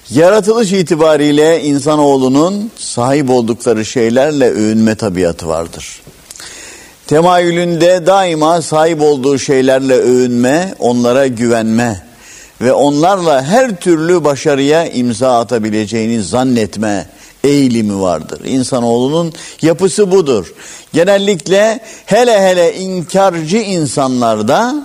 Yaratılış itibariyle insanoğlunun sahip oldukları şeylerle övünme tabiatı vardır. Temayülünde daima sahip olduğu şeylerle övünme, onlara güvenme ve onlarla her türlü başarıya imza atabileceğini zannetme eğilimi vardır. İnsanoğlunun yapısı budur. Genellikle hele inkarcı insanlarda,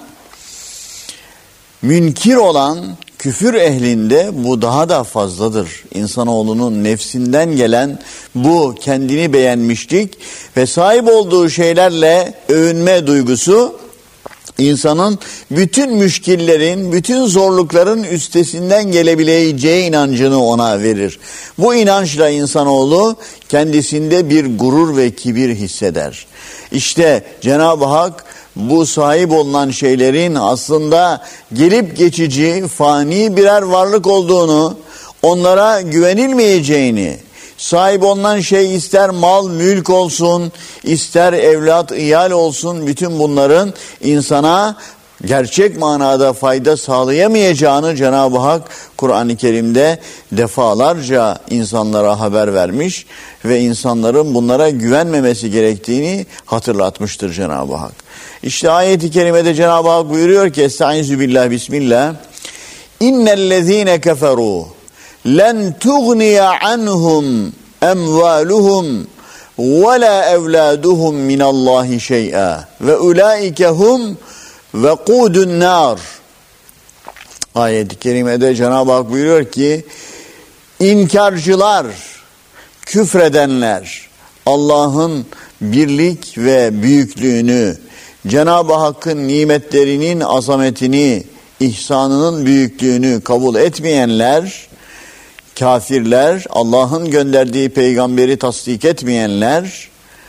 münkir olan küfür ehlinde bu daha da fazladır. İnsanoğlunun nefsinden gelen bu kendini beğenmişlik ve sahip olduğu şeylerle övünme duygusu, insanın bütün müşkillerin, bütün zorlukların üstesinden gelebileceği inancını ona verir. Bu inançla insanoğlu kendisinde bir gurur ve kibir hisseder. İşte Cenab-ı Hak bu sahip olunan şeylerin aslında gelip geçici, fani birer varlık olduğunu, onlara güvenilmeyeceğini, sahip olunan şey ister mal, mülk olsun, ister evlat, iyal olsun, bütün bunların insana gerçek manada fayda sağlayamayacağını Cenab-ı Hak Kur'an-ı Kerim'de defalarca insanlara haber vermiş ve insanların bunlara güvenmemesi gerektiğini hatırlatmıştır Cenab-ı Hak. İşte ayet-i kerimede Cenab-ı Hak buyuruyor ki Estaizu billah bismillah İnnellezîne keferû len tuğniya anhum emvaluhum ve la evladuhum minallahi şey'a ve ulaike hum vekûdun nar. Ayet-i kerimede Cenab-ı Hak buyuruyor ki inkarcılar, küfredenler Allah'ın birlik ve büyüklüğünü, Cenab-ı Hakk'ın nimetlerinin azametini, ihsanının büyüklüğünü kabul etmeyenler, kafirler, Allah'ın gönderdiği peygamberi tasdik etmeyenler,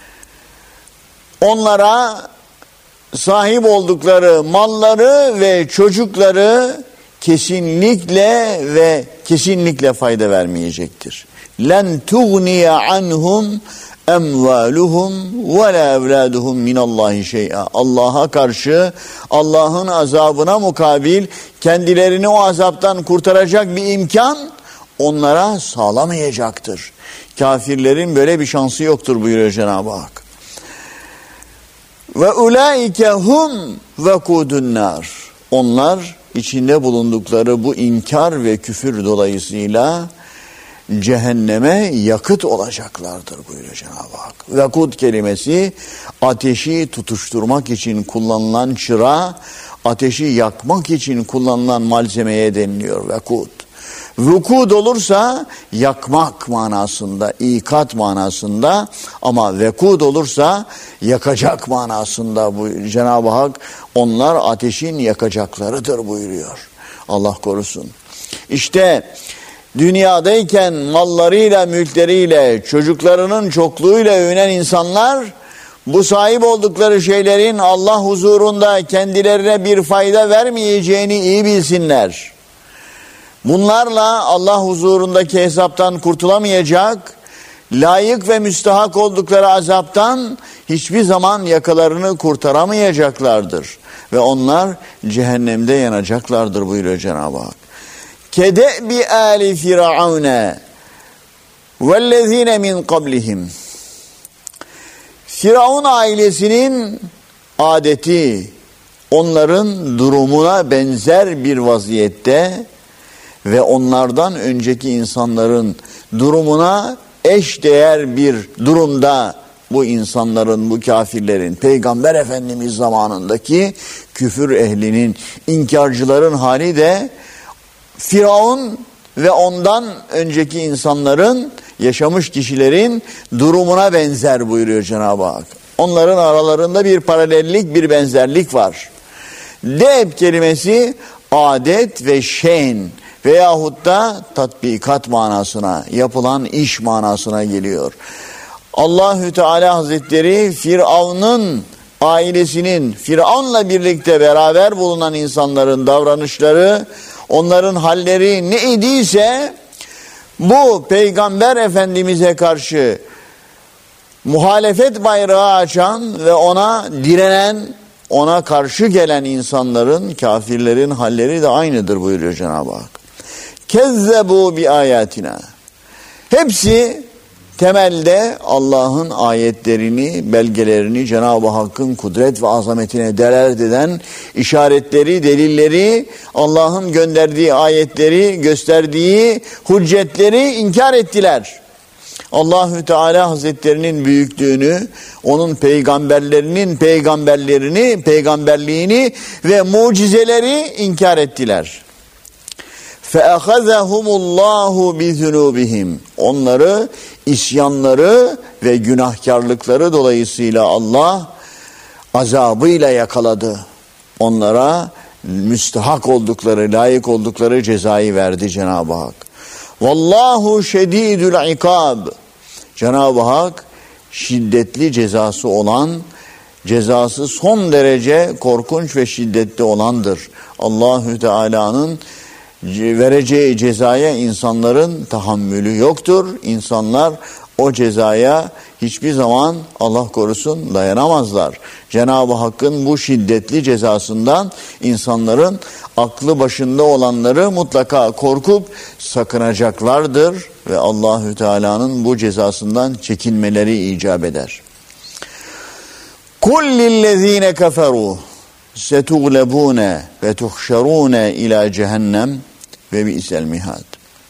onlara sahip oldukları malları ve çocukları kesinlikle fayda vermeyecektir. Len tuğniye anhum emvaluhum ve la evladuhum minallahi şey'a. Allah'a karşı, Allah'ın azabına mukabil kendilerini o azaptan kurtaracak bir imkan onlara sağlamayacaktır. Kafirlerin böyle bir şansı yoktur buyuruyor Cenab-ı Hak. Ve ulaike hum vekûdun nar. Onlar içinde bulundukları bu inkar ve küfür dolayısıyla cehenneme yakıt olacaklardır buyuruyor Cenab-ı Hak. Vekud kelimesi ateşi tutuşturmak için kullanılan çıra, ateşi yakmak için kullanılan malzemeye deniliyor vekud. Vukud olursa yakmak manasında, ikat manasında, ama vekud olursa yakacak manasında. Bu Cenab-ı Hak onlar ateşin yakacaklarıdır buyuruyor. Allah korusun. İşte dünyadayken mallarıyla, mülkleriyle, çocuklarının çokluğuyla övünen insanlar bu sahip oldukları şeylerin Allah huzurunda kendilerine bir fayda vermeyeceğini iyi bilsinler. Bunlarla Allah huzurundaki hesaptan kurtulamayacak, layık ve müstahak oldukları azaptan hiçbir zaman yakalarını kurtaramayacaklardır. Ve onlar cehennemde yanacaklardır buyuruyor Cenab-ı Hak. Kede'bi âli firavune vellezîne min qablihim. Firavun ailesinin adeti onların durumuna benzer bir vaziyette ve onlardan önceki insanların durumuna eşdeğer bir durumda bu insanların, bu kafirlerin, Peygamber Efendimiz zamanındaki küfür ehlinin, inkarcıların hali de Firavun ve ondan önceki insanların, yaşamış kişilerin durumuna benzer buyuruyor Cenab-ı Hak. Onların aralarında bir paralellik, bir benzerlik var. Deb kelimesi adet ve şen veyahut da tatbikat manasına, yapılan iş manasına geliyor. Allahü Teala Hazretleri Firavun'un ailesinin, Firavun'la birlikte beraber bulunan insanların davranışları, onların halleri ne idiyse bu Peygamber Efendimiz'e karşı muhalefet bayrağı açan ve ona direnen, ona karşı gelen insanların, kafirlerin halleri de aynıdır buyuruyor Cenab-ı Hak. kezzebu bi ayatina. Hepsi temelde Allah'ın ayetlerini, belgelerini, Cenab-ı Hakk'ın kudret ve azametine delalet eden işaretleri, delilleri, Allah'ın gönderdiği ayetleri, gösterdiği hüccetleri inkar ettiler. Allahü Teala Hazretlerinin büyüklüğünü, onun peygamberliğini ve mucizeleri inkar ettiler. فَأَخَذَهُمُ اللّٰهُ بِذُنُوبِهِمْ. Onları isyanları ve günahkarlıkları dolayısıyla Allah azabıyla yakaladı. Onlara müstahak oldukları, layık oldukları cezayı verdi Cenab-ı Hak. Vallahu şedidül ikab. Cenab-ı Hak şiddetli cezası olan, cezası son derece korkunç ve şiddetli olandır. Allahü Teala'nın vereceği cezaya insanların tahammülü yoktur. İnsanlar o cezaya hiçbir zaman Allah korusun dayanamazlar. Cenab-ı Hakk'ın bu şiddetli cezasından insanların aklı başında olanları mutlaka korkup sakınacaklardır ve Allahü Teala'nın bu cezasından çekinmeleri icap eder. Kul lillezine keferu setuglebune ve tuhşerune ila cehennem ve bi'sel mihad.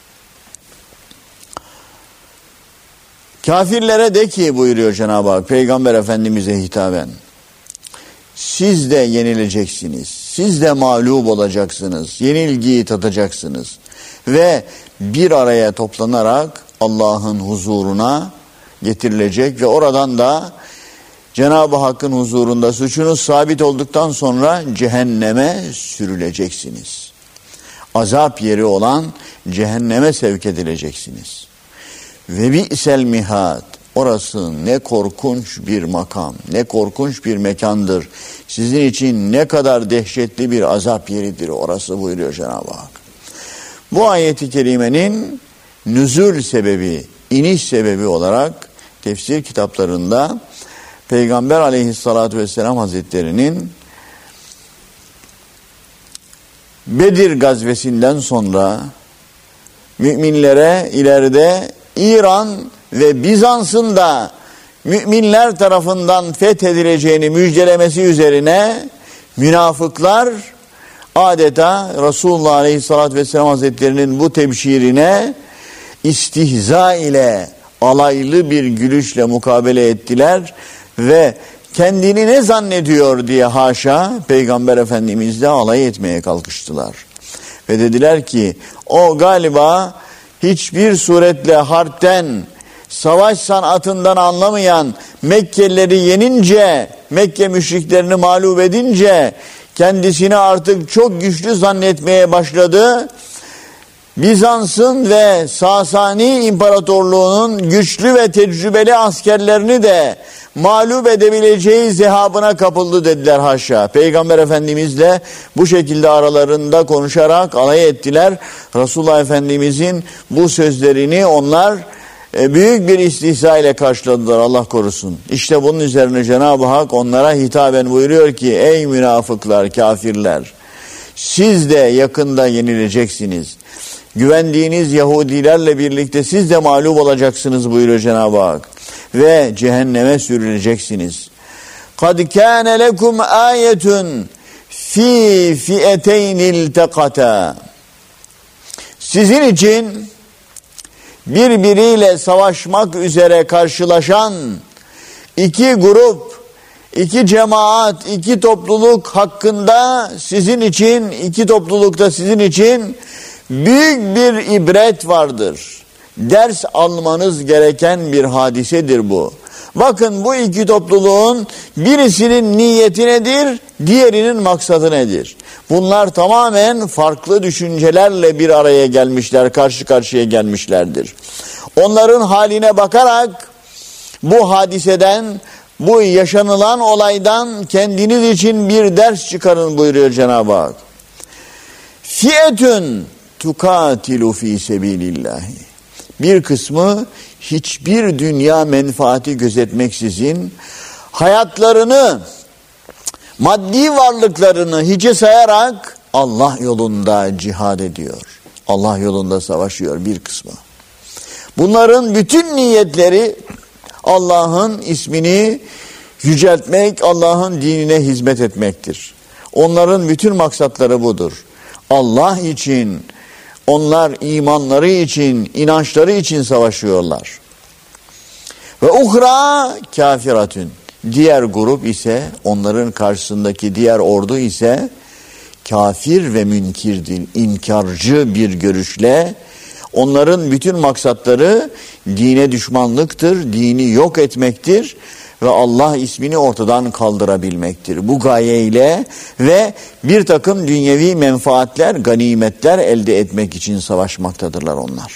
Kafirlere de ki buyuruyor Cenab-ı Hak Peygamber Efendimiz'e hitaben. Siz de yenileceksiniz. Siz de mağlup olacaksınız. Yenilgiyi tadacaksınız. Ve bir araya toplanarak Allah'ın huzuruna getirilecek ve oradan da Cenab-ı Hakk'ın huzurunda suçunuz sabit olduktan sonra cehenneme sürüleceksiniz. Azap yeri olan cehenneme sevk edileceksiniz. Ve bi'sel mihad. Orası ne korkunç bir makam, ne korkunç bir mekandır. Sizin için ne kadar dehşetli bir azap yeridir orası buyuruyor Cenab-ı Hak. Bu ayeti kerimenin nüzul sebebi, iniş sebebi olarak tefsir kitaplarında Peygamber Aleyhisselatü Vesselam Hazretleri'nin Bedir gazvesinden sonra müminlere ileride İran ve Bizans'ın da müminler tarafından fethedileceğini müjdelemesi üzerine münafıklar adeta Resulullah Aleyhisselatü Vesselam Hazretleri'nin bu tebşirine istihza ile alaylı bir gülüşle mukabele ettiler ve kendini ne zannediyor diye haşa Peygamber Efendimizle alay etmeye kalkıştılar. Ve dediler ki o galiba hiçbir suretle harpten, savaş sanatından anlamayan Mekkelileri yenince, Mekke müşriklerini mağlup edince kendisini artık çok güçlü zannetmeye başladı. Bizans'ın ve Sasani İmparatorluğu'nun güçlü ve tecrübeli askerlerini de mağlup edebileceği zehabına kapıldı dediler haşa. Peygamber Efendimizle bu şekilde aralarında konuşarak alay ettiler. Resulullah Efendimizin bu sözlerini onlar büyük bir istihza ile karşıladılar, Allah korusun. İşte bunun üzerine Cenab-ı Hak onlara hitaben buyuruyor ki ey münafıklar, kafirler, siz de yakında yenileceksiniz. Güvendiğiniz Yahudilerle birlikte siz de mağlup olacaksınız buyuruyor Cenab-ı Hak. Ve cehenneme sürüleceksiniz. قَدْ كَانَ لَكُمْ آيَةٌ فِي فِئَتَيْنِ الْتَقَتَا. Sizin için birbiriyle savaşmak üzere karşılaşan iki grup, iki cemaat, iki topluluk hakkında sizin için, iki toplulukta sizin için büyük bir ibret vardır. Ders almanız gereken bir hadisedir bu. Bakın bu iki topluluğun birisinin niyeti nedir, diğerinin maksadı nedir? Bunlar tamamen farklı düşüncelerle bir araya gelmişler, karşı karşıya gelmişlerdir. Onların haline bakarak bu hadiseden, bu yaşanılan olaydan kendiniz için bir ders çıkarın buyuruyor Cenab-ı Hak. Fiyetün tukatilu fi sebilillahi. Bir kısmı hiçbir dünya menfaati gözetmeksizin hayatlarını, maddi varlıklarını hiçe sayarak Allah yolunda cihad ediyor. Allah yolunda savaşıyor bir kısmı. Bunların bütün niyetleri Allah'ın ismini yüceltmek, Allah'ın dinine hizmet etmektir. Onların bütün maksatları budur. Allah için, onlar imanları için, inançları için savaşıyorlar. Ve uhra kafiratün. Diğer grup ise, onların karşısındaki diğer ordu ise kafir ve münkirdir, inkarcı bir görüşle. Onların bütün maksatları dine düşmanlıktır, dini yok etmektir ve Allah ismini ortadan kaldırabilmektir. Bu gayeyle ve bir takım dünyevi menfaatler, ganimetler elde etmek için savaşmaktadırlar onlar.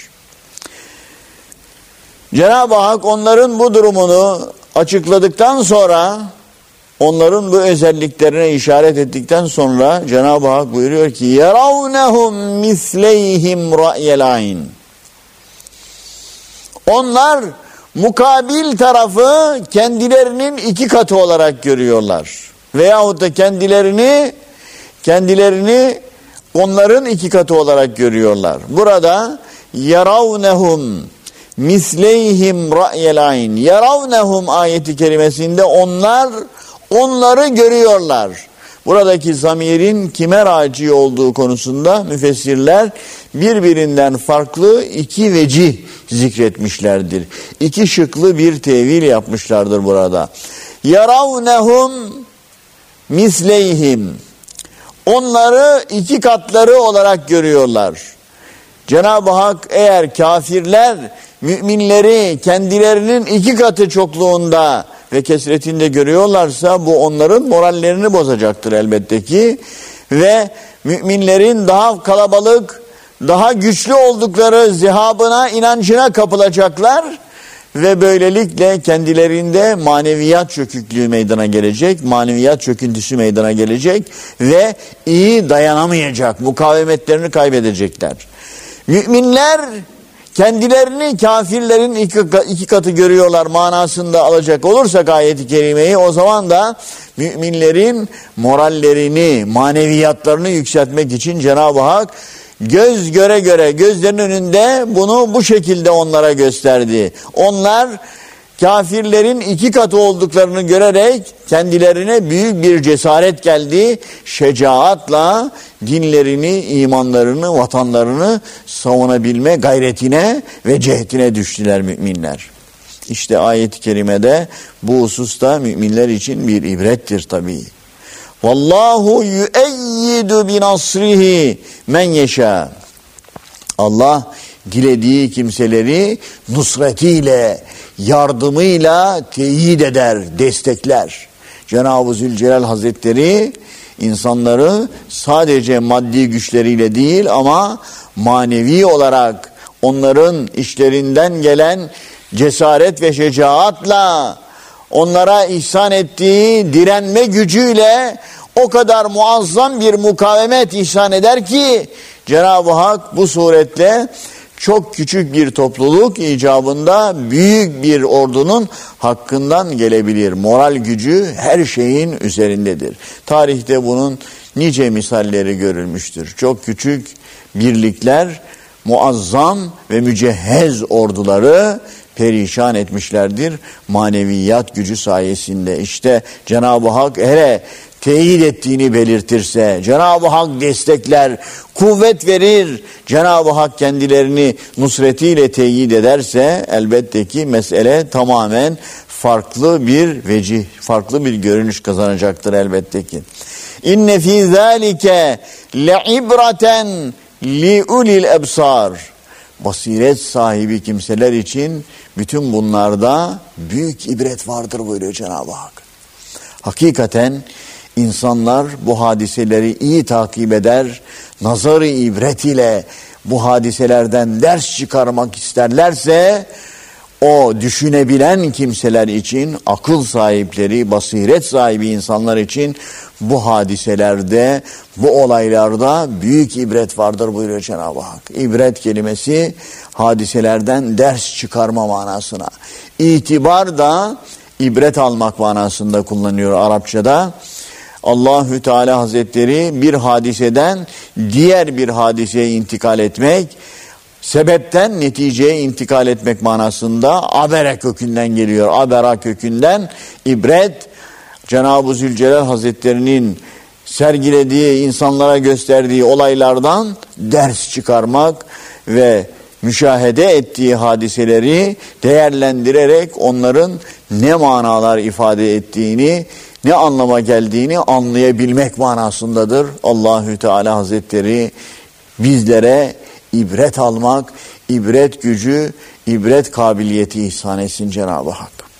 Cenab-ı Hak onların bu durumunu açıkladıktan sonra, onların bu özelliklerine işaret ettikten sonra Cenab-ı Hak buyuruyor ki يَرَوْنَهُمْ مِثْلَيْهِمْ رَأْيَ الْعَيْنِ. Onlar mukabil tarafı kendilerinin iki katı olarak görüyorlar. Veyahut da kendilerini onların iki katı olarak görüyorlar. Burada يَرَوْنَهُمْ misleyhim ra'yel ayn. Yaravnehum ayeti kerimesinde onları görüyorlar. Buradaki zamirin kime raci olduğu konusunda müfessirler birbirinden farklı iki vecih zikretmişlerdir. İki şıklı bir tevil yapmışlardır burada. Yaravnehum misleyhim. Onları iki katları olarak görüyorlar. Cenab-ı Hak eğer kafirler müminleri kendilerinin iki katı çokluğunda ve kesretinde görüyorlarsa bu onların morallerini bozacaktır elbette ki. Ve müminlerin daha kalabalık, daha güçlü oldukları zihabına, inancına kapılacaklar. Ve böylelikle kendilerinde maneviyat çöküklüğü meydana gelecek, maneviyat çöküntüsü meydana gelecek ve iyi dayanamayacak, mukavemetlerini kaybedecekler. Müminler kendilerini kafirlerin iki katı görüyorlar manasında alacak olursak ayet-i kerimeyi, o zaman da müminlerin morallerini, maneviyatlarını yükseltmek için Cenab-ı Hak göz göre göre gözlerinin önünde bunu bu şekilde onlara gösterdi. Onlar kafirlerin iki katı olduklarını görerek kendilerine büyük bir cesaret geldi. Şecaatla dinlerini, imanlarını, vatanlarını savunabilme gayretine ve cehdine düştüler müminler. İşte ayet-i kerimede bu hususta müminler için bir ibrettir tabii. Vallahu yueyyidu bi nasrihi men yeşâ. Allah dilediği kimseleri nusretiyle, yardımıyla teyit eder, destekler. Cenab-ı Zülcelal Hazretleri insanları sadece maddi güçleriyle değil ama manevi olarak onların işlerinden gelen cesaret ve şecaatla, onlara ihsan ettiği direnme gücüyle o kadar muazzam bir mukavemet ihsan eder ki Cenab-ı Hak bu suretle çok küçük bir topluluk icabında büyük bir ordunun hakkından gelebilir. Moral gücü her şeyin üzerindedir. Tarihte bunun nice misalleri görülmüştür. Çok küçük birlikler muazzam ve mücehhez orduları perişan etmişlerdir maneviyat gücü sayesinde. İşte Cenab-ı Hak hele teyit ettiğini belirtirse, Cenab-ı Hak destekler, kuvvet verir, Cenab-ı Hak kendilerini nusretiyle teyit ederse elbette ki mesele tamamen farklı bir vecih, farklı bir görünüş kazanacaktır elbette ki. İnne fî zâlike le'ibraten li'ulil ebsar. Basiret sahibi kimseler için bütün bunlarda büyük ibret vardır buyuruyor Cenab-ı Hak. Hakikaten insanlar bu hadiseleri iyi takip eder, nazar-ı ibret ile bu hadiselerden ders çıkarmak isterlerse, o düşünebilen kimseler için, akıl sahipleri, basiret sahibi insanlar için bu hadiselerde, bu olaylarda büyük ibret vardır buyuruyor Cenab-ı Hak. İbret kelimesi hadiselerden ders çıkarma manasına. İtibar da ibret almak manasında kullanıyor Arapçada. Allahü Teala Hazretleri bir hadiseden diğer bir hadiseye intikal etmek, sebepten neticeye intikal etmek manasında abere kökünden geliyor. Abera kökünden ibret, Cenab-ı Zülcelal Hazretleri'nin sergilediği, insanlara gösterdiği olaylardan ders çıkarmak ve müşahede ettiği hadiseleri değerlendirerek onların ne manalar ifade ettiğini, ne anlama geldiğini anlayabilmek manasındadır. Allahü Teala Hazretleri bizlere ibret almak, ibret gücü, ibret kabiliyeti ihsan etsin Cenab-ı Hak.